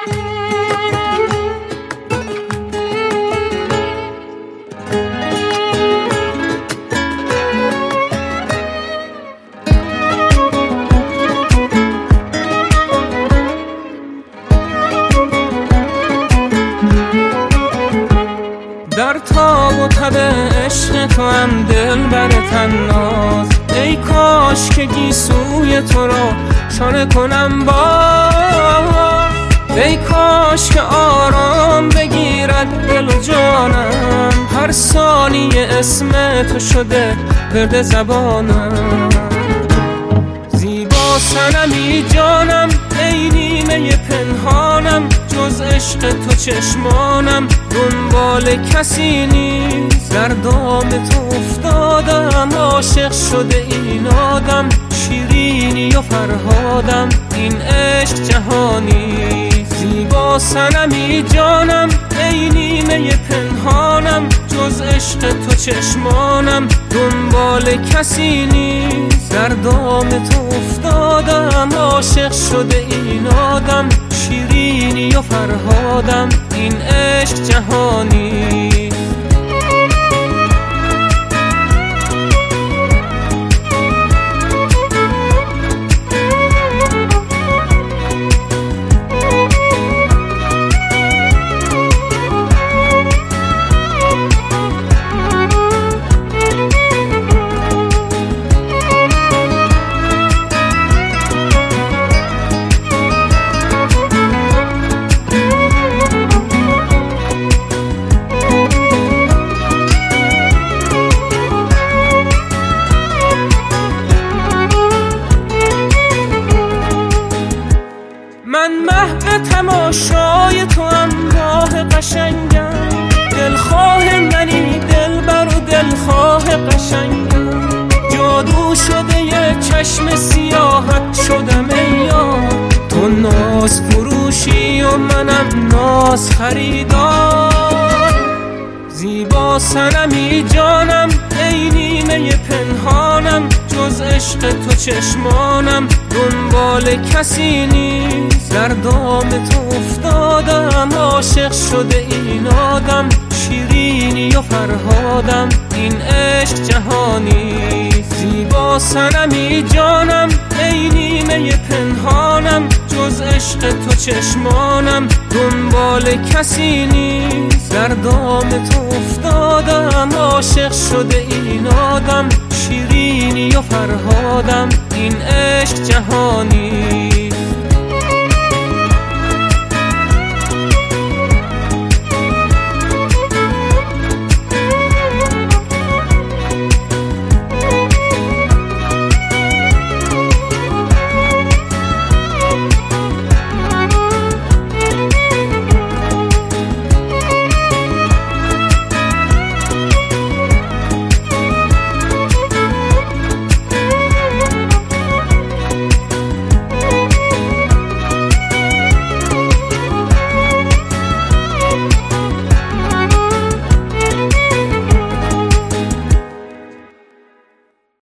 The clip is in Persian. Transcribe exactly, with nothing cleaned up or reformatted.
در تاب و تب عشق تو هم دل بر تناز، ای کاش که گیسوی تو را شانه کنم باز، ای کاش که آرام بگیرد دل و جانم، هر ثانیه اسم تو شده ورد زبانم. زیبا صنمی جانم، ای نیمه پنهانم، جز عشق تو چشمانم دنبال کسی نیست. در دام تو افتادم، عاشق شده این آدم، شیرینی و فرهادم، این عشق جهانی. زیبا صنمی جانم، ای نیمه پنهانم، جز عشق تو چشمانم دنبال کسی نیست. در دام تو افتادم، عاشق شده این آدم، شیرینی و فرهادم، این عشق جهانی. من محو تماشای تو هم راه قشنگم، دلخواه منی دلبر و دلخواه قشنگم، جادو شده یه چشم سیاحت شدم ای یار، تو ناز فروشی و منم ناز خریدار. زیبا صنمی جانم، ای نیمه پنهانم، جز عشق تو چشمانم دنبال کسی نیست. در دام تو افتادم، عاشق شده این آدم، شیرینی و فرهادم، این عشق جهانی. زیبا صنمی جانم، ای نیمه پنهانم، جز عشق تو چشمانم دنبال کسی نیست. در دام تو افتادم، عاشق شده این آدم، شیرینی و فرهادم، این عشق جهانی.